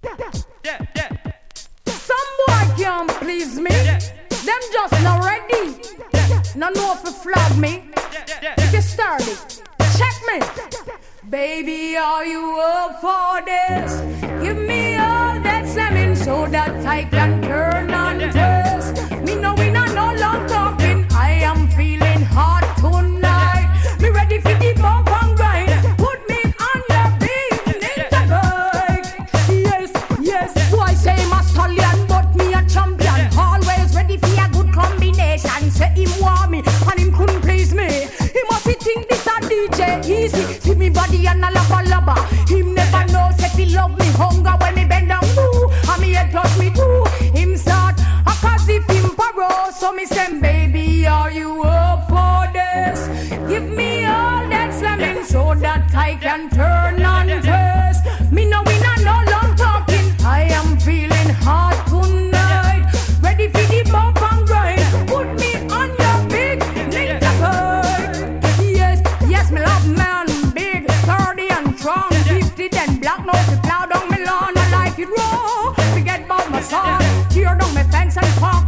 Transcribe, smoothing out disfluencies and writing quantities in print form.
Some boy can't please me. Them just not ready. No know if you flog me. If you start it, check me. Baby, are you up for this? Give me all that slamming so that I can turn on this. Me know we not no long talking. I am feeling hot tonight. Me ready for the bump and grind. Put me on your beat, ninja bike. Yes, yes. Boy say I'm a stallion, but me a champion. Always ready for a good combination. Say him want me and him couldn't please me. He must think this a DJ easy. See me body and a lava lava. Him never know say he love me hunger when me bend down too. And me head touch me too. Him start a cause if him paro. So me say baby are you up for this? Give me all that slamming so that I can turn on this. Me know we not no long talking. I am feeling hot tonight. Ready for the bump and grind. Put me on your big nigga bike. Yes, yes, me love man. Big, sturdy and strong. Gifted and black, no to plow down me lawn. I like it raw. Forget about my song. Tear down my fence and park